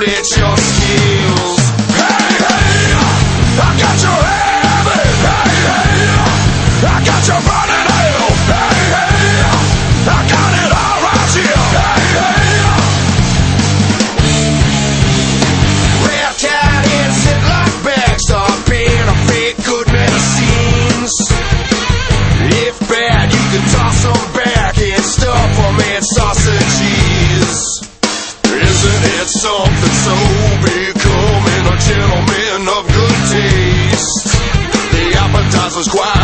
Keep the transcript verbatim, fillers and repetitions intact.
flex your skills. Hey, hey, I got your heavy. Hey, hey, I got your burning hell. Hey, hey, I got it all right here. Hey, hey, well, tied in ziplock bags, start being a fake good medicines. If bad, you can toss them back and stuff them in sausages. Isn't it something so becoming a gentleman of good taste? The appetizer's quite